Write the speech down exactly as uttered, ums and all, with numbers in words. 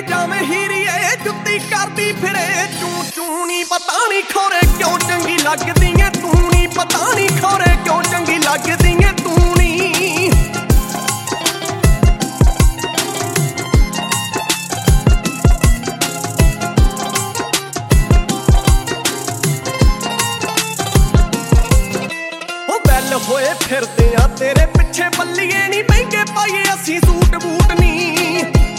तेरी जावे हीरीए जुत्ती करदी फिरे चू चू नी पता नी खोरे क्यों चंगी लगदी ऐ तू नी पता नी खोरे क्यों चंगी लगदी ऐ तू नी होए फिरदे आ तेरे पिछे बल्लिए नी महंगे पाइए असी सूट बूट नी